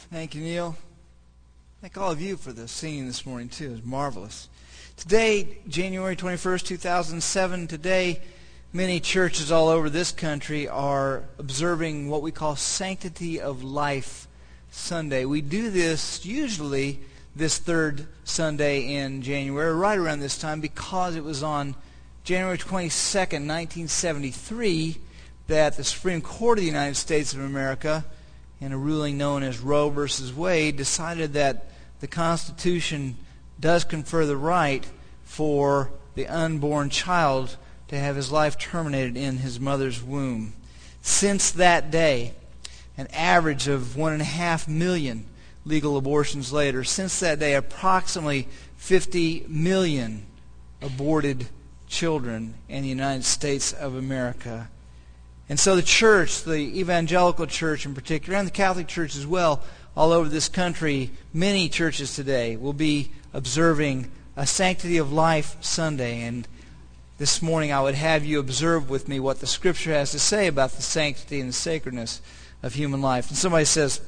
Thank you, Neil. Thank all of you for the singing this morning, too. It was marvelous. Today, January 21st, 2007, today, many churches all over this country are observing what we call Sanctity of Life Sunday. We do this usually this third Sunday in January, right around this time, because it was on January 22nd, 1973, that the Supreme Court of the United States of America, in a ruling known as Roe v. Wade, decided that the Constitution does confer the right for the unborn child to have his life terminated in his mother's womb. Since that day, an average of 1.5 million legal abortions later, since that day, approximately 50 million aborted children in the United States of America. And so the church, the evangelical church in particular, and the Catholic Church as well, all over this country, many churches today will be observing a Sanctity of Life Sunday. And this morning I would have you observe with me what the Scripture has to say about the sanctity and the sacredness of human life. And somebody says,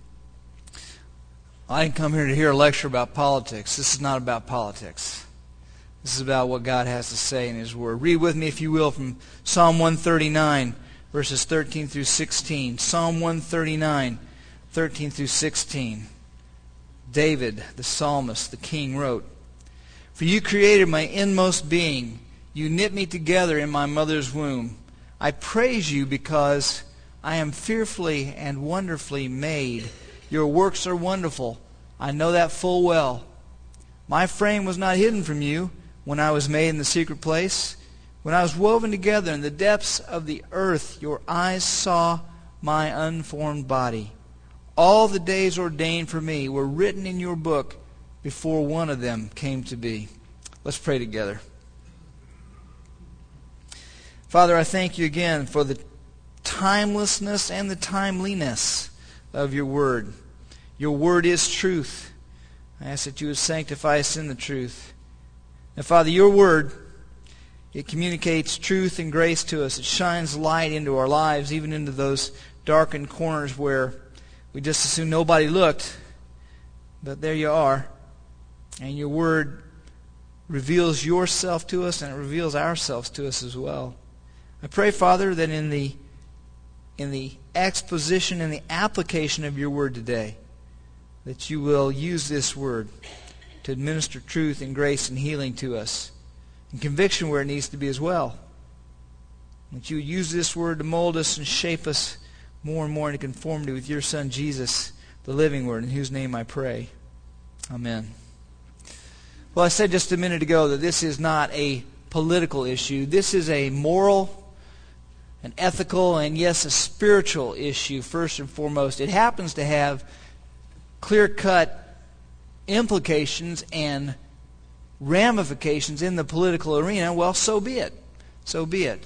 I didn't come here to hear a lecture about politics. This is not about politics. This is about what God has to say in His Word. Read with me, if you will, from Psalm 139, verses 13 through 16. Psalm 139, 13 through 16. David, the psalmist, the king, wrote, For you created my inmost being. You knit me together in my mother's womb. I praise you because I am fearfully and wonderfully made. Your works are wonderful. I know that full well. My frame was not hidden from you when I was made in the secret place. When I was woven together in the depths of the earth, your eyes saw my unformed body. All the days ordained for me were written in your book before one of them came to be. Let's pray together. Father, I thank you again for the timelessness and the timeliness of your word. Your word is truth. I ask that you would sanctify us in the truth. And Father, your word, it communicates truth and grace to us. It shines light into our lives, even into those darkened corners where we just assume nobody looked. But there you are. And your word reveals yourself to us, and it reveals ourselves to us as well. I pray, Father, that in the exposition and the application of your word today, that you will use this word to administer truth and grace and healing to us, and conviction where it needs to be as well. That you would use this word to mold us and shape us more and more into conformity with your Son Jesus, the living word, in whose name I pray. Amen. Well, I said just a minute ago that this is not a political issue. This is a moral, an ethical, and yes, a spiritual issue first and foremost. It happens to have clear-cut implications and ramifications in the political arena. Well, so be it. So be it.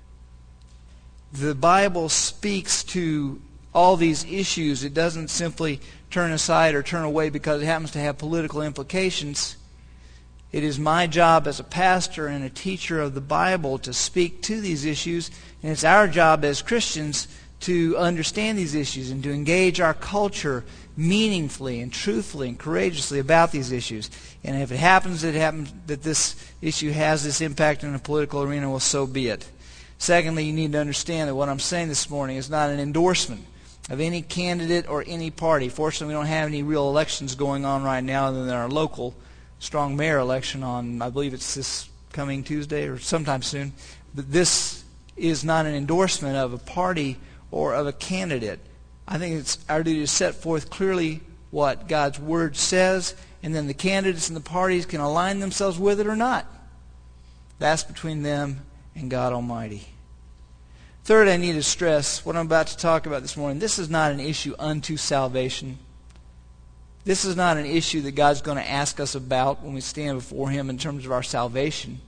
The Bible speaks to all these issues. It doesn't simply turn aside or turn away because it happens to have political implications. It is my job as a pastor and a teacher of the Bible to speak to these issues, and it's our job as Christians to understand these issues and to engage our culture meaningfully and truthfully and courageously about these issues. And if it happens that this issue has this impact in the political arena, well, so be it. Secondly, you need to understand that what I'm saying this morning is not an endorsement of any candidate or any party. Fortunately, we don't have any real elections going on right now other than our local strong mayor election on, I believe it's this coming Tuesday or sometime soon. But this is not an endorsement of a party or of a candidate. I think it's our duty to set forth clearly what God's Word says, and then the candidates and the parties can align themselves with it or not. That's between them and God Almighty. Third, I need to stress what I'm about to talk about this morning. This is not an issue unto salvation. This is not an issue that God's going to ask us about when we stand before Him in terms of our salvation.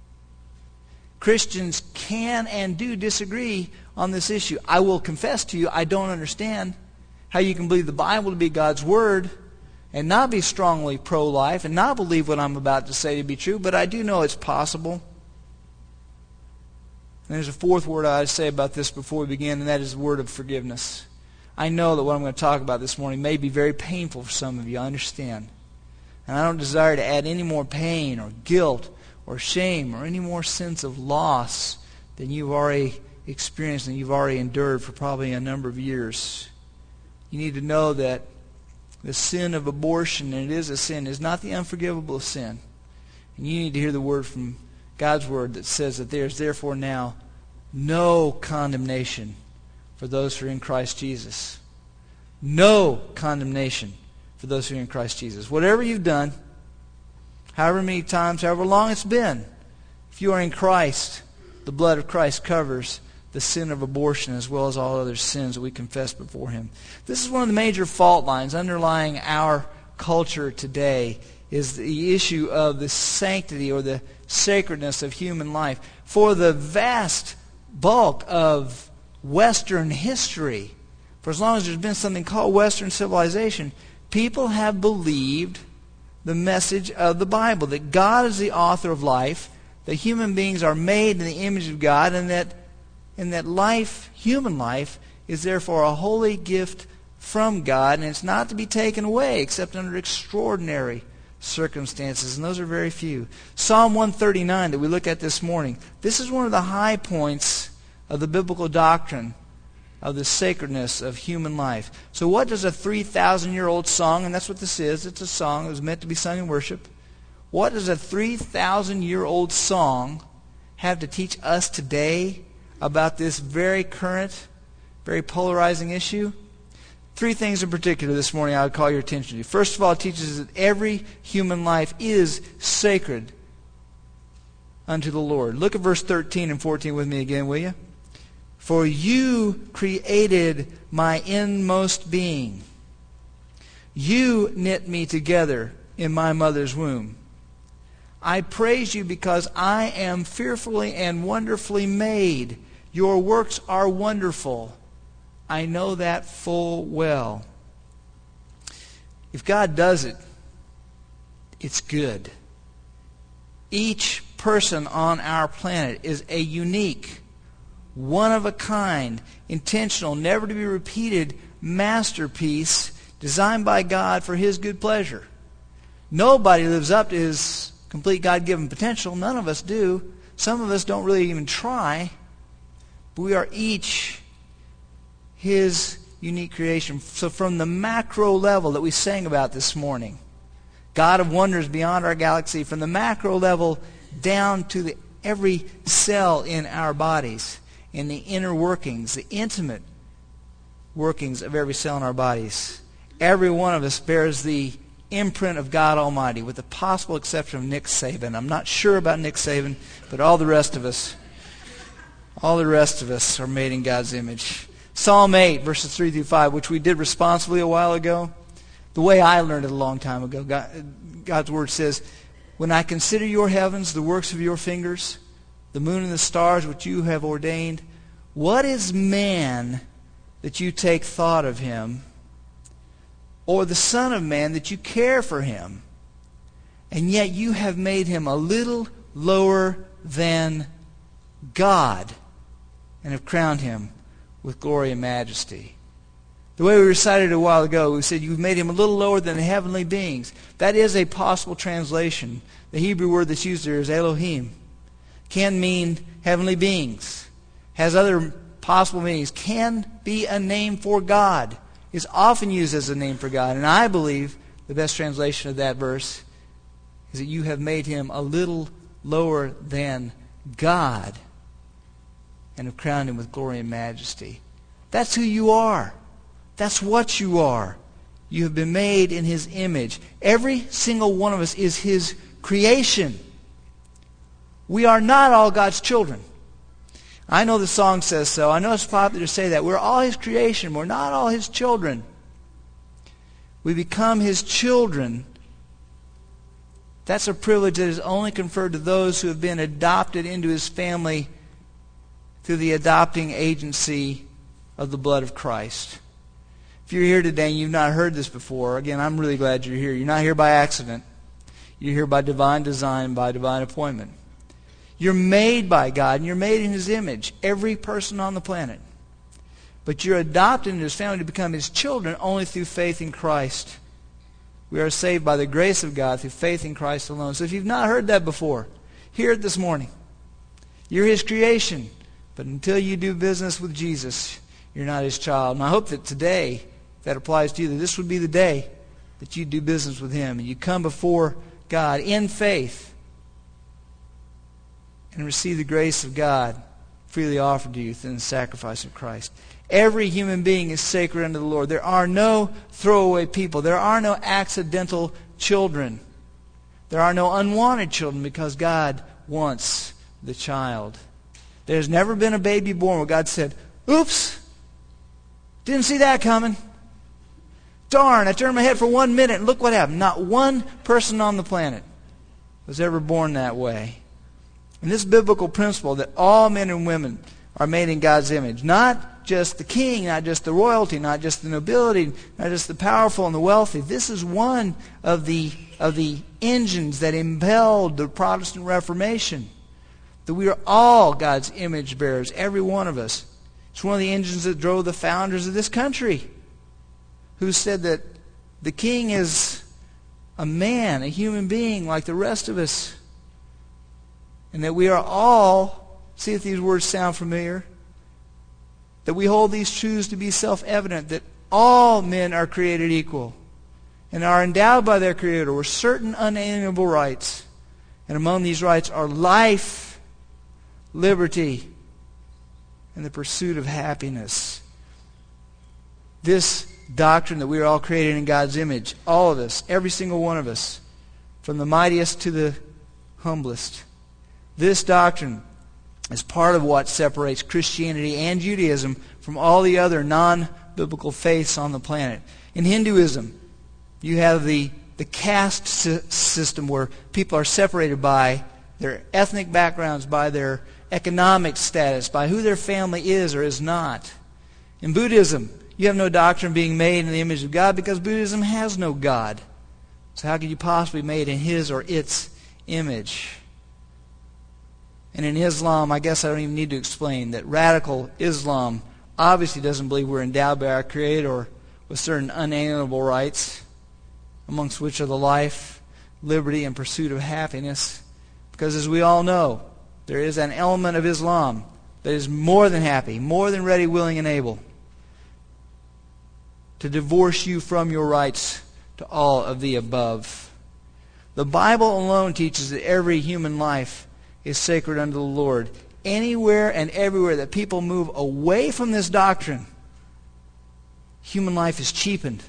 Christians can and do disagree on this issue. I will confess to you, I don't understand how you can believe the Bible to be God's Word and not be strongly pro-life and not believe what I'm about to say to be true, but I do know it's possible. And there's a fourth word I ought to say about this before we begin, and that is the word of forgiveness. I know that what I'm going to talk about this morning may be very painful for some of you. I understand. And I don't desire to add any more pain or guilt or shame or any more sense of loss than you've already experienced and you've already endured for probably a number of years. You need to know that the sin of abortion, and it is a sin, is not the unforgivable sin. And you need to hear the word from God's word that says that there is therefore now no condemnation for those who are in Christ Jesus. No condemnation for those who are in Christ Jesus. Whatever you've done, however many times, however long it's been, if you are in Christ, the blood of Christ covers the sin of abortion as well as all other sins that we confess before Him. This is one of the major fault lines underlying our culture today, is the issue of the sanctity or the sacredness of human life. For the vast bulk of Western history, for as long as there's been something called Western civilization, people have believed the message of the Bible, that God is the author of life, that human beings are made in the image of God, and that life, human life, is therefore a holy gift from God, and it's not to be taken away except under extraordinary circumstances, and those are very few. Psalm 139 that we look at this morning, this is one of the high points of the biblical doctrine of the sacredness of human life. So what does a 3,000-year-old song, and that's what this is, it's a song, it was meant to be sung in worship. What does a 3,000-year-old song have to teach us today about this very current, very polarizing issue? Three things in particular this morning I would call your attention to. First of all, it teaches us that every human life is sacred unto the Lord. Look at verse 13 and 14 with me again, will you? For you created my inmost being. You knit me together in my mother's womb. I praise you because I am fearfully and wonderfully made. Your works are wonderful. I know that full well. If God does it, it's good. Each person on our planet is a unique, one-of-a-kind, intentional, never-to-be-repeated masterpiece designed by God for His good pleasure. Nobody lives up to his complete God-given potential. None of us do. Some of us don't really even try. But we are each His unique creation. So from the macro level that we sang about this morning, God of wonders beyond our galaxy, from the macro level down to every cell in our bodies, in the inner workings, the intimate workings of every cell in our bodies, every one of us bears the imprint of God Almighty, with the possible exception of Nick Saban. I'm not sure about Nick Saban, but all the rest of us are made in God's image. Psalm 8, verses 3 through 5, which we did responsibly a while ago. The way I learned it a long time ago, God's Word says, when I consider your heavens, the works of your fingers, the moon and the stars which you have ordained, what is man that you take thought of him, or the Son of Man that you care for him? And yet you have made him a little lower than God, and have crowned him with glory and majesty. The way we recited it a while ago, we said you've made him a little lower than the heavenly beings. That is a possible translation. The Hebrew word that's used there is Elohim. Can mean heavenly beings. Has other possible meanings. Can be a name for God. Is often used as a name for God. And I believe the best translation of that verse is that you have made him a little lower than God, and have crowned him with glory and majesty. That's who you are. That's what you are. You have been made in His image. Every single one of us is His creation. We are not all God's children. I know the song says so. I know it's popular to say that. We're all His creation. We're not all His children. We become His children. That's a privilege that is only conferred to those who have been adopted into His family through the adopting agency of the blood of Christ. If you're here today and you've not heard this before, again, I'm really glad you're here. You're not here by accident. You're here by divine design, by divine appointment. You're made by God, and you're made in His image, every person on the planet. But you're adopted into His family to become His children only through faith in Christ. We are saved by the grace of God through faith in Christ alone. So if you've not heard that before, hear it this morning. You're His creation, but until you do business with Jesus, you're not His child. And I hope that today, if that applies to you, that this would be the day that you do business with Him and you come before God in faith and receive the grace of God freely offered to you through the sacrifice of Christ. Every human being is sacred unto the Lord. There are no throwaway people. There are no accidental children. There are no unwanted children because God wants the child. There's never been a baby born where God said, "Oops, didn't see that coming. Darn, I turned my head for 1 minute and look what happened." Not one person on the planet was ever born that way. And this biblical principle that all men and women are made in God's image, not just the king, not just the royalty, not just the nobility, not just the powerful and the wealthy. This is one of the engines that impelled the Protestant Reformation. That we are all God's image bearers, every one of us. It's one of the engines that drove the founders of this country, who said that the king is a man, a human being like the rest of us. And that we are all, see if these words sound familiar, that we hold these truths to be self-evident, that all men are created equal and are endowed by their Creator with certain unalienable rights. And among these rights are life, liberty, and the pursuit of happiness. This doctrine that we are all created in God's image, all of us, every single one of us, from the mightiest to the humblest. This doctrine is part of what separates Christianity and Judaism from all the other non-biblical faiths on the planet. In Hinduism, you have the caste system where people are separated by their ethnic backgrounds, by their economic status, by who their family is or is not. In Buddhism, you have no doctrine being made in the image of God because Buddhism has no God. So how could you possibly be made in His or its image? And in Islam, I guess I don't even need to explain that radical Islam obviously doesn't believe we're endowed by our Creator with certain unalienable rights, amongst which are the life, liberty, and pursuit of happiness. Because as we all know, there is an element of Islam that is more than happy, more than ready, willing, and able to divorce you from your rights to all of the above. The Bible alone teaches that every human life is sacred unto the Lord. Anywhere and everywhere that people move away from this doctrine, human life is cheapened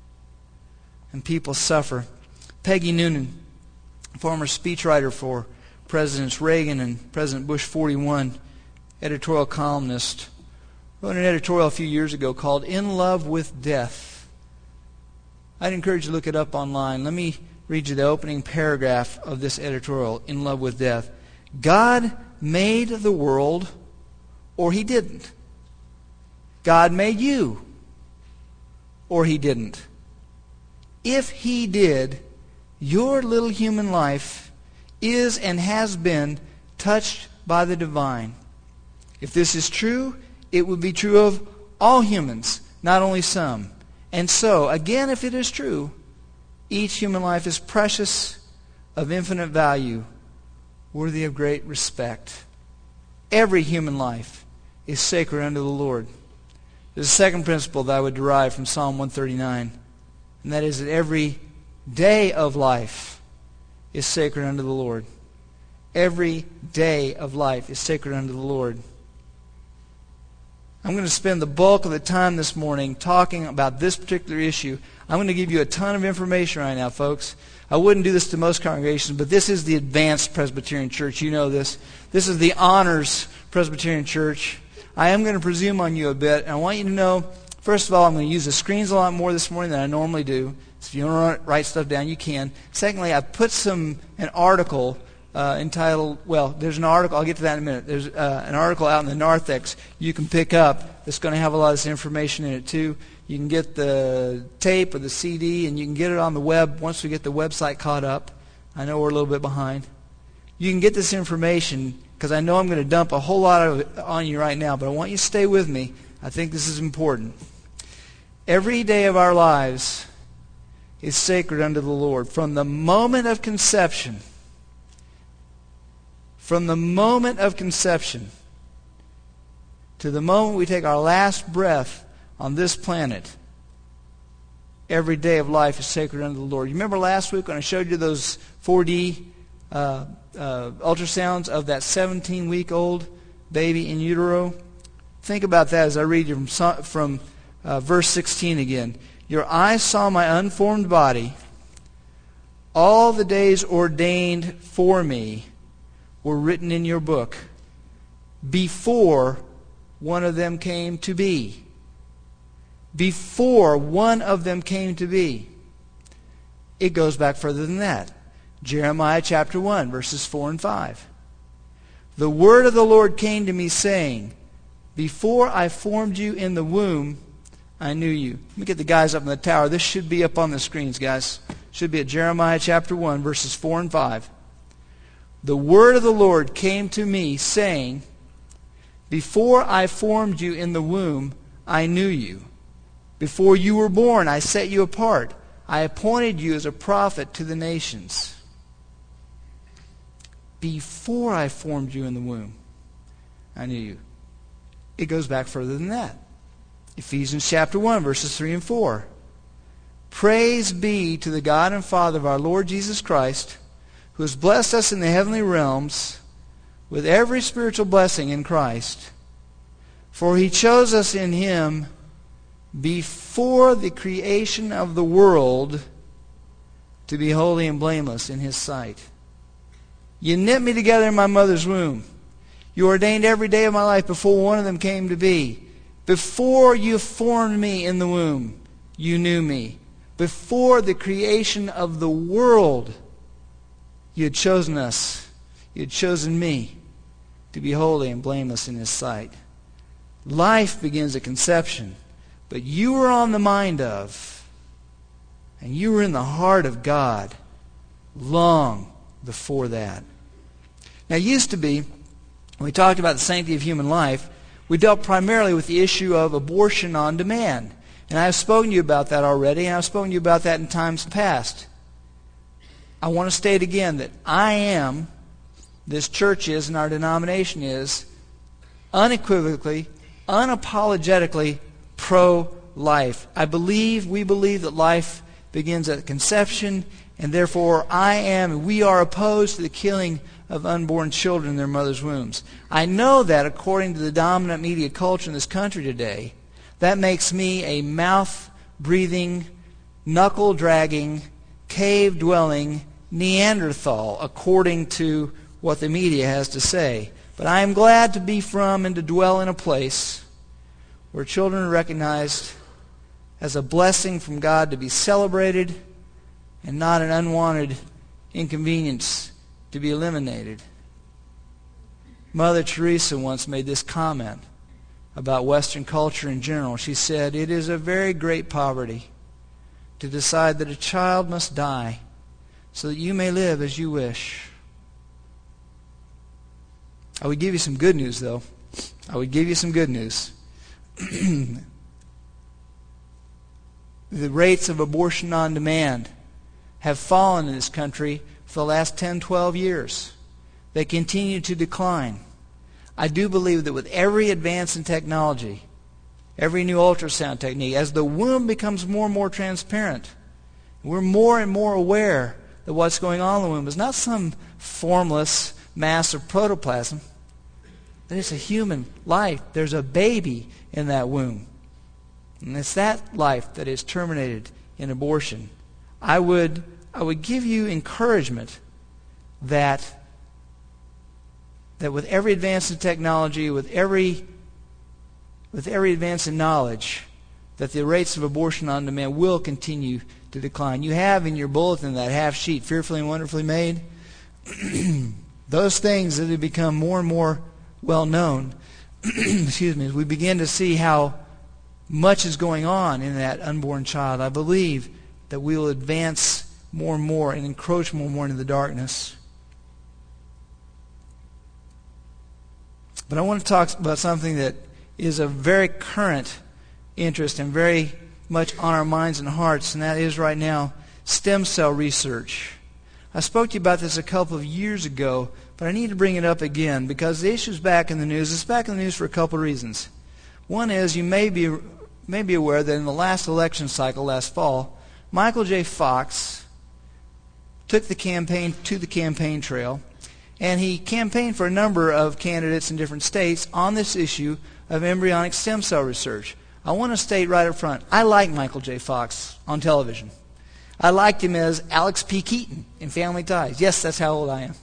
and people suffer. Peggy Noonan, former speechwriter for Presidents Reagan and President Bush 41, editorial columnist, wrote an editorial a few years ago called "In Love with Death." I'd encourage you to look it up online. Let me read you the opening paragraph of this editorial, "In Love with Death." God made the world, or He didn't. God made you, or He didn't. If He did, your little human life is and has been touched by the divine. If this is true, it would be true of all humans, not only some. And so, again, if it is true, each human life is precious, of infinite value, worthy of great respect. Every human life is sacred unto the Lord. There's a second principle that I would derive from Psalm 139, and that is that every day of life is sacred unto the Lord. Every day of life is sacred unto the Lord. I'm going to spend the bulk of the time this morning talking about this particular issue. I'm going to give you a ton of information right now, folks. I wouldn't do this to most congregations, but this is the advanced Presbyterian Church. You know this. This is the honors Presbyterian Church. I am going to presume on you a bit, and I want you to know, first of all, I'm going to use the screens a lot more this morning than I normally do. So if you want to write stuff down, you can. Secondly, I put an article entitled, well, there's an article, I'll get to that in a minute. There's an article out in the Narthex you can pick up that's going to have a lot of this information in it too. You can get the tape or the CD, and you can get it on the web once we get the website caught up. I know we're a little bit behind. You can get this information because I know I'm going to dump a whole lot of it on you right now, but I want you to stay with me. I think this is important. Every day of our lives is sacred unto the Lord. From the moment of conception, to the moment we take our last breath on this planet, every day of life is sacred unto the Lord. You remember last week when I showed you those 4D ultrasounds of that 17-week-old baby in utero? Think about that as I read you from verse 16 again. Your eyes saw my unformed body. All the days ordained for me were written in your book before one of them came to be. Before one of them came to be. It goes back further than that. Jeremiah chapter 1, verses 4 and 5. The word of the Lord came to me, saying, before I formed you in the womb, I knew you. Let me get the guys up in the tower. This should be up on the screens, guys. Should be at Jeremiah chapter 1, verses 4 and 5. The word of the Lord came to me, saying, before I formed you in the womb, I knew you. Before you were born, I set you apart. I appointed you as a prophet to the nations. Before I formed you in the womb, I knew you. It goes back further than that. Ephesians chapter 1, verses 3 and 4. Praise be to the God and Father of our Lord Jesus Christ, who has blessed us in the heavenly realms with every spiritual blessing in Christ. For he chose us in him before the creation of the world to be holy and blameless in his sight. You knit me together in my mother's womb. You ordained every day of my life before one of them came to be. Before you formed me in the womb, you knew me. Before the creation of the world, you had chosen us. You had chosen me to be holy and blameless in his sight. Life begins at conception, but you were on the mind of, and you were in the heart of God long before that. Now, it used to be, when we talked about the sanctity of human life, we dealt primarily with the issue of abortion on demand. And I've spoken to you about that already, and I've spoken to you about that in times past. I want to state again that I am, this church is, and our denomination is, unequivocally, unapologetically pro-life. We believe that life begins at conception, and therefore we are opposed to the killing of unborn children in their mother's wombs. I know that according to the dominant media culture in this country today, that makes me a mouth-breathing, knuckle-dragging, cave-dwelling Neanderthal, according to what the media has to say. But I am glad to be from and to dwell in a place where children are recognized as a blessing from God to be celebrated and not an unwanted inconvenience to be eliminated. Mother Teresa once made this comment about Western culture in general. She said, "It is a very great poverty to decide that a child must die so that you may live as you wish." I would give you some good news, though. I would give you some good news. The rates of abortion on demand have fallen in this country for the last 10, 12 years. They continue to decline. I do believe that with every advance in technology, every new ultrasound technique, as the womb becomes more and more transparent, we're more and more aware that what's going on in the womb is not some formless mass of protoplasm, but it's a human life. There's a baby in that womb. And it's that life that is terminated in abortion. I would give you encouragement that with every advance in technology, with every advance in knowledge, that the rates of abortion on demand will continue to decline. You have in your bulletin that half sheet, Fearfully and Wonderfully Made. Those things that have become more and more well known, excuse me, as we begin to see how much is going on in that unborn child, I believe that we will advance more and more and encroach more and more into the darkness. But I want to talk about something that is a very current interest and very much on our minds and hearts, and that is right now stem cell research. I spoke to you about this a couple of years ago, but I need to bring it up again because the issue's back in the news. It's back in the news for a couple of reasons. One is you may be aware that in the last election cycle last fall, Michael J. Fox took the campaign to the campaign trail, and he campaigned for a number of candidates in different states on this issue of embryonic stem cell research. I want to state right up front, I like Michael J. Fox on television. I liked him as Alex P. Keaton in Family Ties. Yes, that's how old I am.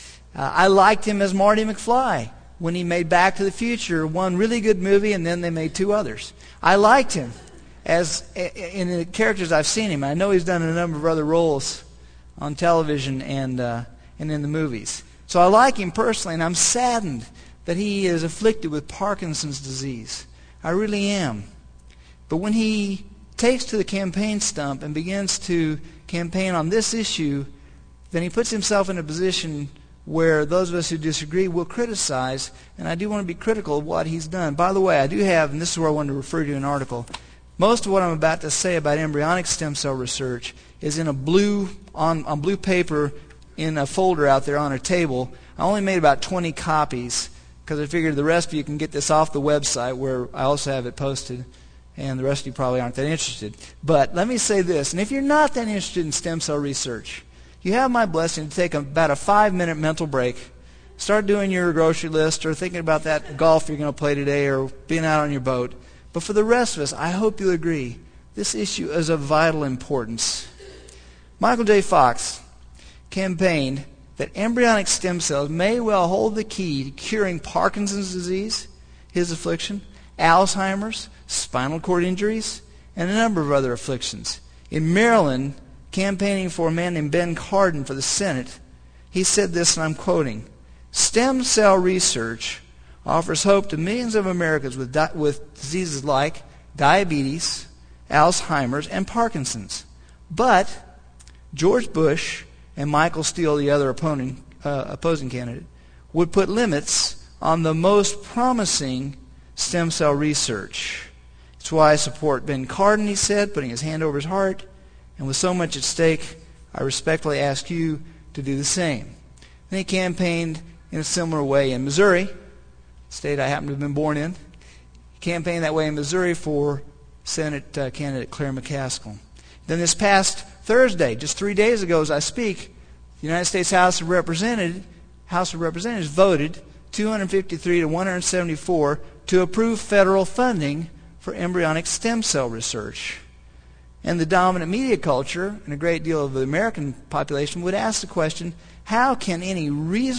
I liked him as Marty McFly when he made Back to the Future, one really good movie, and then they made two others. I liked him as in the characters I've seen him. I know he's done a number of other roles on television and in the movies. So I like him personally, and I'm saddened that he is afflicted with Parkinson's disease. I really am. But when he takes to the campaign stump and begins to campaign on this issue, then he puts himself in a position where those of us who disagree will criticize, and I do want to be critical of what he's done. By the way, I do have, and this is where I wanted to refer to an article, most of what I'm about to say about embryonic stem cell research is in on blue paper in a folder out there on a table. I only made about 20 copies because I figured the rest of you can get this off the website where I also have it posted, and the rest of you probably aren't that interested. But let me say this, and if you're not that interested in stem cell research, you have my blessing to take about a 5-minute mental break. Start doing your grocery list or thinking about that golf you're going to play today or being out on your boat. But for the rest of us, I hope you'll agree, this issue is of vital importance. Michael J. Fox campaigned that embryonic stem cells may well hold the key to curing Parkinson's disease, his affliction, Alzheimer's, spinal cord injuries, and a number of other afflictions. In Maryland, campaigning for a man named Ben Cardin for the Senate, he said this, and I'm quoting, "Stem cell research offers hope to millions of Americans with diseases like diabetes, Alzheimer's, and Parkinson's. But George Bush and Michael Steele, the other opposing candidate, would put limits on the most promising stem cell research. It's why I support Ben Cardin," he said, putting his hand over his heart. "And with so much at stake, I respectfully ask you to do the same." Then he campaigned in a similar way in Missouri, the state I happen to have been born in. He campaigned that way in Missouri for Senate candidate Claire McCaskill. Then this past Thursday, just 3 days ago as I speak, the United States House of Representatives voted 253 to 174 to approve federal funding for embryonic stem cell research. And the dominant media culture, and a great deal of the American population, would ask the question, how can any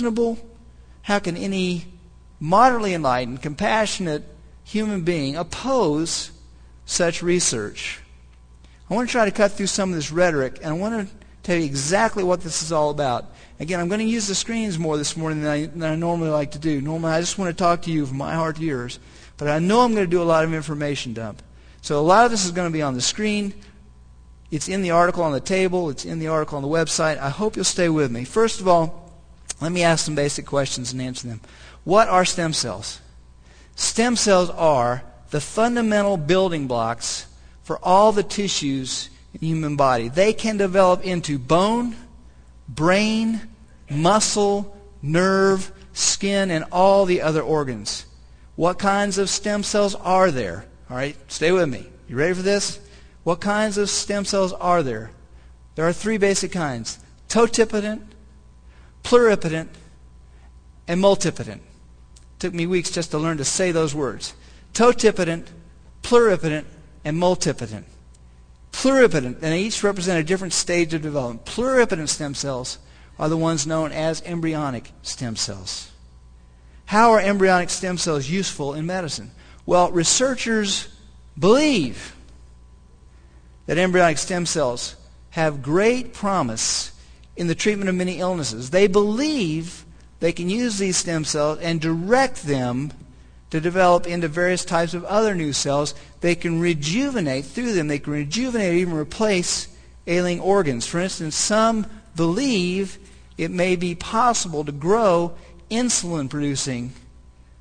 moderately enlightened, compassionate human being oppose such research? I want to try to cut through some of this rhetoric, and I want to tell you exactly what this is all about. Again, I'm going to use the screens more this morning than I normally like to do. Normally, I just want to talk to you from my heart to yours. But I know I'm going to do a lot of information dump. So a lot of this is going to be on the screen. It's in the article on the table. It's in the article on the website. I hope you'll stay with me. First of all, let me ask some basic questions and answer them. What are stem cells? Stem cells are the fundamental building blocks for all the tissues in the human body. They can develop into bone, brain, muscle, nerve, skin, and all the other organs. What kinds of stem cells are there? All right, stay with me. You ready for this? What kinds of stem cells are there? There are 3 basic kinds: totipotent, pluripotent, and multipotent. It took me weeks just to learn to say those words. Totipotent, pluripotent, and multipotent. Pluripotent, and they each represent a different stage of development. Pluripotent stem cells are the ones known as embryonic stem cells. How are embryonic stem cells useful in medicine? Well, researchers believe that embryonic stem cells have great promise in the treatment of many illnesses. They believe they can use these stem cells and direct them to develop into various types of other new cells. They can rejuvenate through them. They can rejuvenate or even replace ailing organs. For instance, some believe it may be possible to grow insulin-producing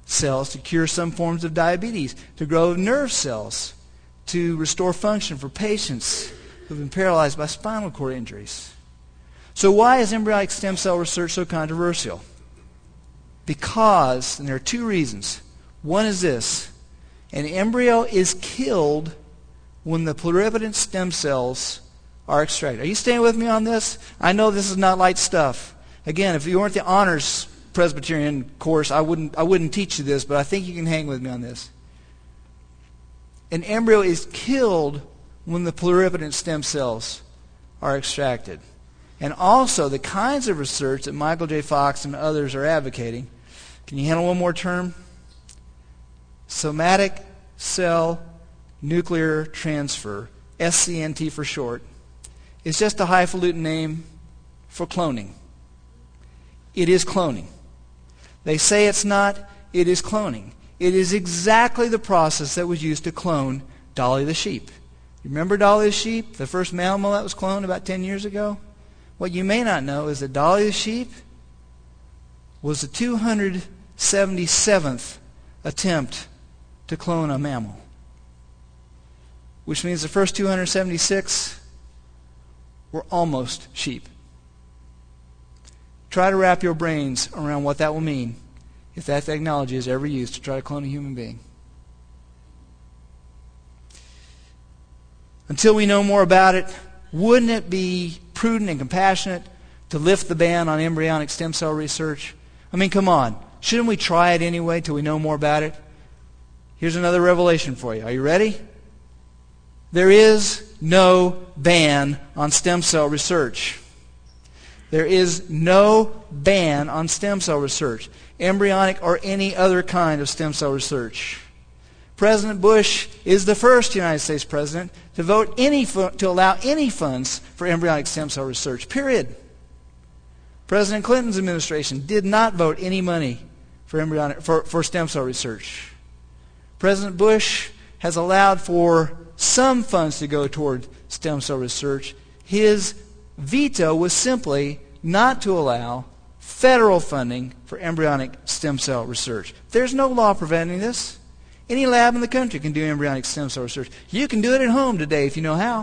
cells to cure some forms of diabetes, to grow nerve cells, to restore function for patients who've been paralyzed by spinal cord injuries. So why is embryonic stem cell research so controversial? Because, and there are two reasons. One is this: an embryo is killed when the pluripotent stem cells are extracted. Are you staying with me on this? I know this is not light stuff. Again, if you weren't the honors Presbyterian course, I wouldn't teach you this, but I think you can hang with me on this. An embryo is killed when the pluripotent stem cells are extracted. And also, the kinds of research that Michael J. Fox and others are advocating, can you handle one more term? Somatic cell nuclear transfer, SCNT for short, is just a highfalutin name for cloning. It is cloning. They say it's not. It is cloning. It is exactly the process that was used to clone Dolly the sheep. You remember Dolly the sheep, the first mammal that was cloned about 10 years ago? What you may not know is that Dolly the sheep was the 277th attempt to clone a mammal, which means the first 276 were almost sheep. Try to wrap your brains around what that will mean if that technology is ever used to try to clone a human being. Until we know more about it, wouldn't it be prudent and compassionate to lift the ban on embryonic stem cell research? I mean, come on. Shouldn't we try it anyway till we know more about it? Here's another revelation for you. Are you ready? There is no ban on stem cell research. There is no ban on stem cell research, embryonic or any other kind of stem cell research. President Bush is the first United States president to allow any funds for embryonic stem cell research, period. President Clinton's administration did not vote any money for stem cell research. President Bush has allowed for some funds to go toward stem cell research. His veto was simply not to allow federal funding for embryonic stem cell research. There's no law preventing this. Any lab in the country can do embryonic stem cell research. You can do it at home today if you know how.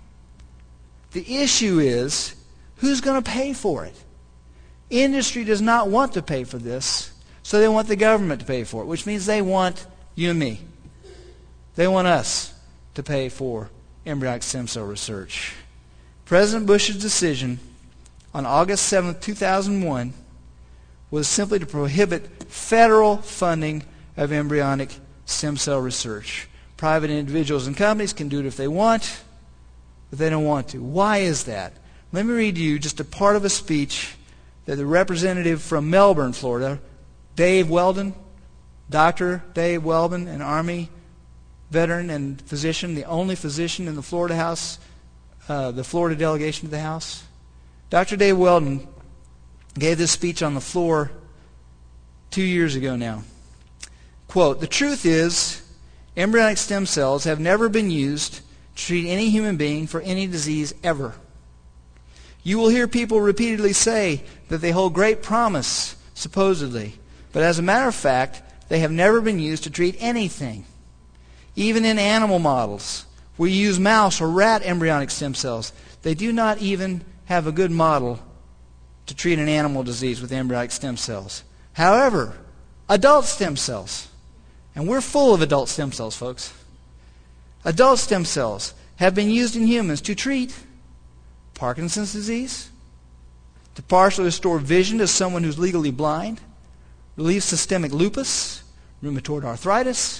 The issue is, who's going to pay for it? Industry does not want to pay for this, so they want the government to pay for it, which means they want you and me. They want us to pay for embryonic stem cell research. President Bush's decision on August 7, 2001 was simply to prohibit federal funding of embryonic stem cell research. Private individuals and companies can do it if they want, but they don't want to. Why is that? Let me read you just a part of a speech that the representative from Melbourne, Florida, Dave Weldon, Dr. Dave Weldon, an Army veteran and physician, the only physician in the Florida House, the Florida delegation to the House. Dr. Dave Weldon gave this speech on the floor 2 years ago now. Quote, "The truth is, embryonic stem cells have never been used to treat any human being for any disease ever. You will hear people repeatedly say that they hold great promise, supposedly, but as a matter of fact, they have never been used to treat anything. Even in animal models, we use mouse or rat embryonic stem cells. They do not even have a good model to treat an animal disease with embryonic stem cells. However, adult stem cells, and we're full of adult stem cells, folks. Adult stem cells have been used in humans to treat Parkinson's disease, to partially restore vision to someone who's legally blind, relieve systemic lupus, rheumatoid arthritis,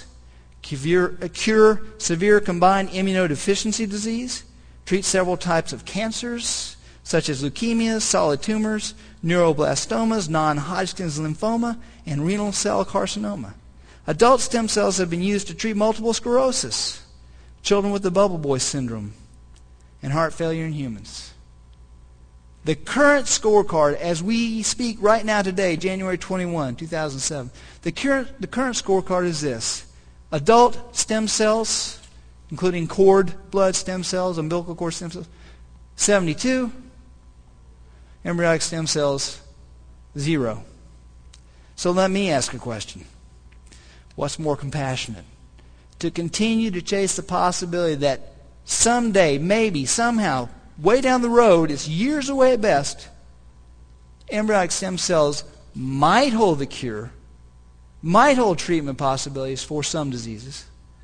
cure severe combined immunodeficiency disease, treat several types of cancers, such as leukemias, solid tumors, neuroblastomas, non-Hodgkin's lymphoma, and renal cell carcinoma. Adult stem cells have been used to treat multiple sclerosis, children with the bubble boy syndrome, and heart failure in humans. The current scorecard, as we speak right now today, January 21, 2007, the current scorecard is this. Adult stem cells, including cord blood stem cells, umbilical cord stem cells, 72. Embryonic stem cells, 0. So let me ask a question. What's more compassionate? To continue to chase the possibility that someday, maybe, somehow, way down the road, it's years away at best, embryonic stem cells might hold the cure, might hold treatment possibilities for some diseases,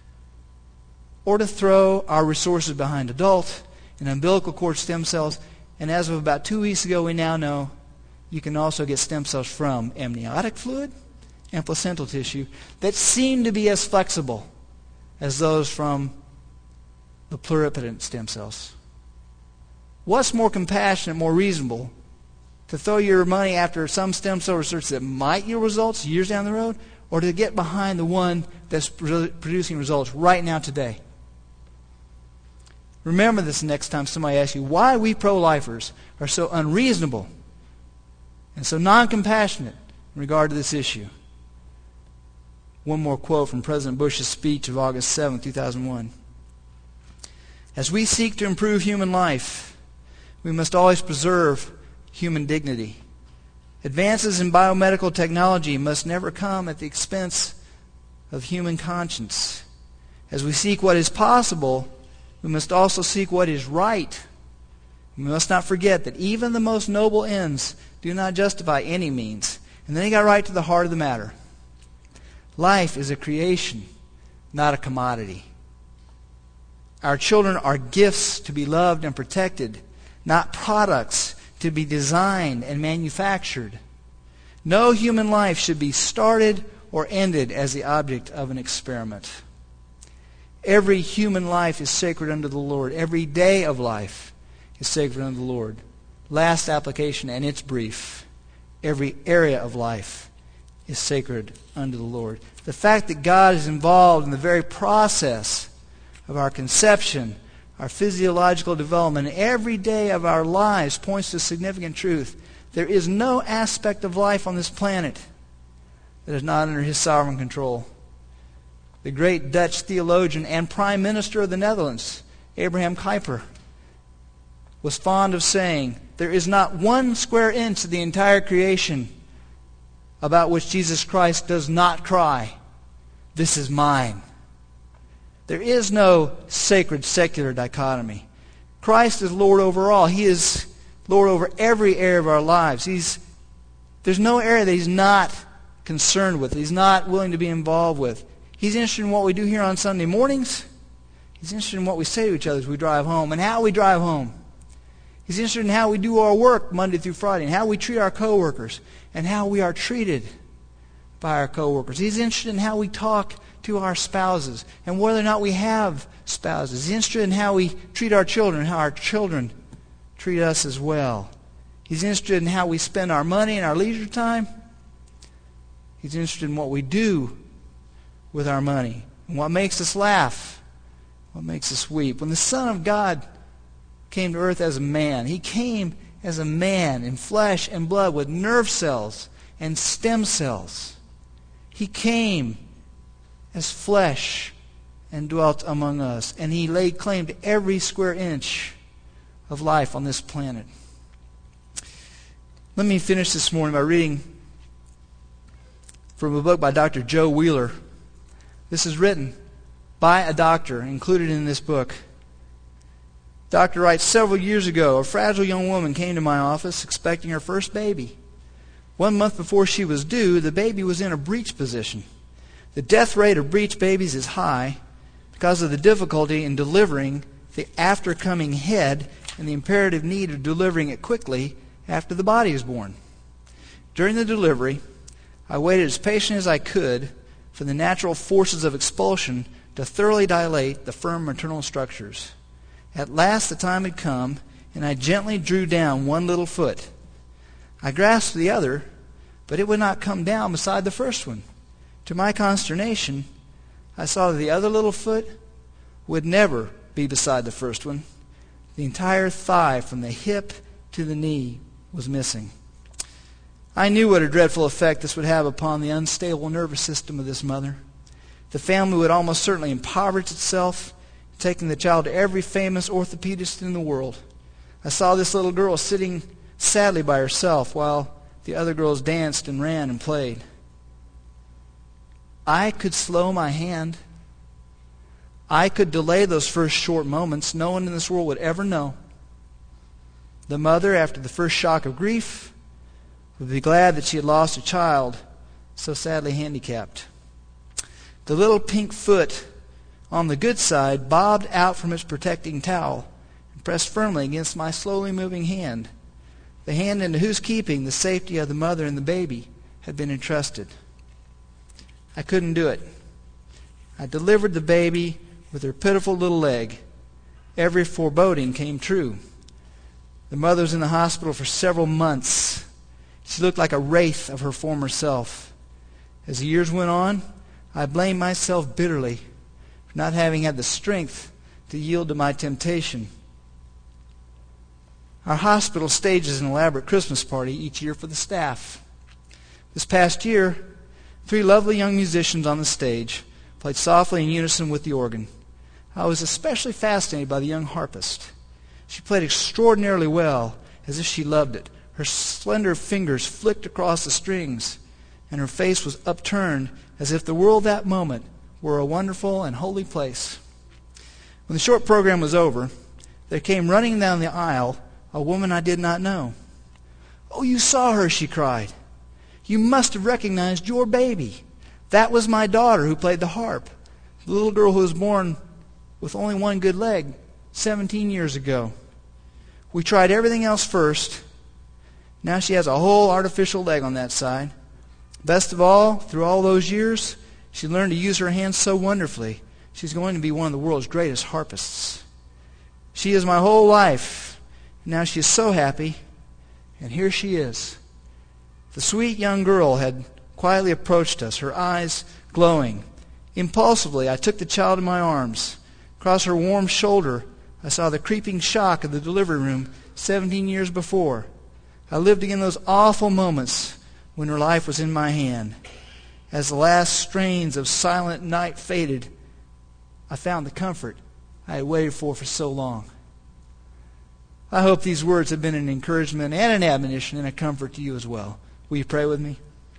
or to throw our resources behind adult and umbilical cord stem cells. And as of about 2 weeks ago, we now know you can also get stem cells from amniotic fluid and placental tissue that seem to be as flexible as those from the pluripotent stem cells. What's more compassionate, more reasonable? To throw your money after some stem cell research that might yield results years down the road, or to get behind the one that's producing results right now today? Remember this next time somebody asks you why we pro-lifers are so unreasonable and so non-compassionate in regard to this issue. One more quote from President Bush's speech of August 7, 2001. As we seek to improve human life, we must always preserve human dignity. Advances in biomedical technology must never come at the expense of human conscience. As we seek what is possible, we must also seek what is right. We must not forget that even the most noble ends do not justify any means. And then he got right to the heart of the matter. Life is a creation, not a commodity. Our children are gifts to be loved and protected, not products to be designed and manufactured. No human life should be started or ended as the object of an experiment. Every human life is sacred unto the Lord. Every day of life is sacred unto the Lord. Last application, and it's brief. Every area of life is sacred unto the Lord. The fact that God is involved in the very process of our conception, our physiological development, every day of our lives points to significant truth. There is no aspect of life on this planet that is not under His sovereign control. The great Dutch theologian and Prime Minister of the Netherlands, Abraham Kuyper, was fond of saying, there is not 1 square inch of the entire creation about which Jesus Christ does not cry, "This is mine." There is no sacred secular dichotomy. Christ is Lord over all. He is Lord over every area of our lives. There's no area that He's not concerned with, that He's not willing to be involved with. He's interested in what we do here on Sunday mornings. He's interested in what we say to each other as we drive home and how we drive home. He's interested in how we do our work Monday through Friday and how we treat our coworkers and how we are treated by our coworkers. He's interested in how we talk to our spouses and whether or not we have spouses. He's interested in how we treat our children and how our children treat us as well. He's interested in how we spend our money and our leisure time. He's interested in what we do with our money and what makes us laugh, what makes us weep. When the Son of God came to earth as a man, He came as a man in flesh and blood with nerve cells and stem cells. He came as flesh and dwelt among us, and He laid claim to every square inch of life on this planet. Let me finish this morning by reading from a book by Dr. Joe Wheeler. This is written by a doctor, included in this book. The doctor writes, several years ago, a fragile young woman came to my office expecting her first baby. 1 month before she was due, the baby was in a breech position. The death rate of breech babies is high because of the difficulty in delivering the after-coming head and the imperative need of delivering it quickly after the body is born. During the delivery, I waited as patient as I could for the natural forces of expulsion to thoroughly dilate the firm maternal structures. At last the time had come, and I gently drew down one little foot. I grasped the other, but it would not come down beside the first one. To my consternation, I saw that the other little foot would never be beside the first one. The entire thigh from the hip to the knee was missing. I knew what a dreadful effect this would have upon the unstable nervous system of this mother. The family would almost certainly impoverish itself, taking the child to every famous orthopedist in the world. I saw this little girl sitting sadly by herself while the other girls danced and ran and played. I could slow my hand. I could delay those first short moments. No one in this world would ever know. The mother, after the first shock of grief, would be glad that she had lost a child so sadly handicapped. The little pink foot on the good side bobbed out from its protecting towel and pressed firmly against my slowly moving hand, the hand into whose keeping the safety of the mother and the baby had been entrusted. I couldn't do it. I delivered the baby with her pitiful little leg. Every foreboding came true. The mother was in the hospital for several months. She looked like a wraith of her former self. As the years went on, I blamed myself bitterly for not having had the strength to yield to my temptation. Our hospital stages an elaborate Christmas party each year for the staff. This past year, 3 lovely young musicians on the stage played softly in unison with the organ. I was especially fascinated by the young harpist. She played extraordinarily well, as if she loved it. Her slender fingers flicked across the strings, and her face was upturned as if the world that moment were a wonderful and holy place. When the short program was over, there came running down the aisle a woman I did not know. "Oh, you saw her," she cried. "You must have recognized your baby. That was my daughter who played the harp, the little girl who was born with only one good leg 17 years ago. We tried everything else first. Now she has a whole artificial leg on that side. Best of all, through all those years, she learned to use her hands so wonderfully. She's going to be one of the world's greatest harpists. She is my whole life. Now she is so happy, and here she is." The sweet young girl had quietly approached us, her eyes glowing. Impulsively, I took the child in my arms. Across her warm shoulder, I saw the creeping shock of the delivery room 17 years before. I lived again those awful moments when her life was in my hand. As the last strains of Silent Night faded, I found the comfort I had waited for so long. I hope these words have been an encouragement and an admonition and a comfort to you as well. Will you pray with me?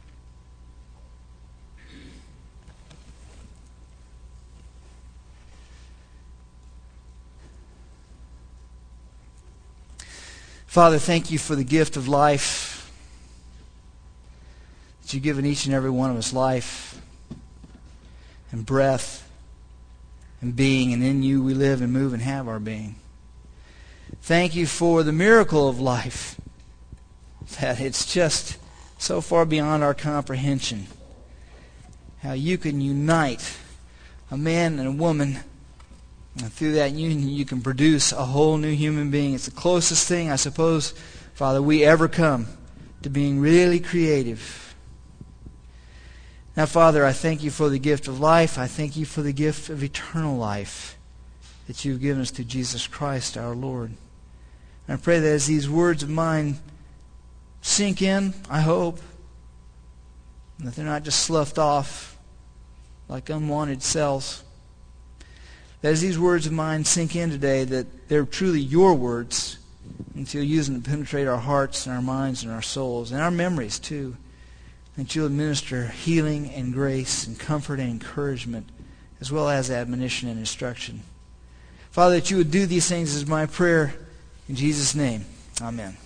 Father, thank you for the gift of life, that you've given each and every one of us life and breath and being, and in you we live and move and have our being. Thank you for the miracle of life, that it's just so far beyond our comprehension. How you can unite a man and a woman, and through that union you can produce a whole new human being. It's the closest thing, I suppose, Father, we ever come to being really creative. Now, Father, I thank you for the gift of life. I thank you for the gift of eternal life that you've given us through Jesus Christ our Lord. And I pray that as these words of mine sink in, I hope, that they're not just sloughed off like unwanted cells. That as these words of mine sink in today, that they're truly your words, and you'll use them to penetrate our hearts and our minds and our souls, and our memories too. That you'll administer healing and grace and comfort and encouragement, as well as admonition and instruction. Father, that you would do these things is my prayer. In Jesus' name, amen.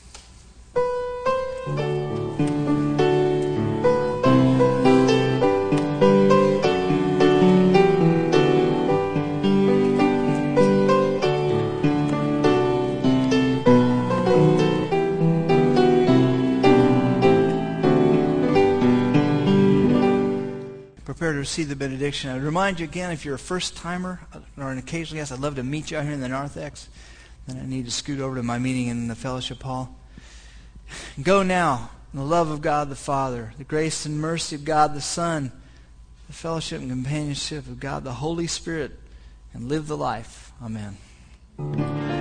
Prepare to receive the benediction. I would remind you again, if you're a first-timer or an occasional guest, I'd love to meet you out here in the narthex. Then I need to scoot over to my meeting in the fellowship hall. Go now in the love of God the Father, the grace and mercy of God the Son, the fellowship and companionship of God the Holy Spirit, and live the life. Amen.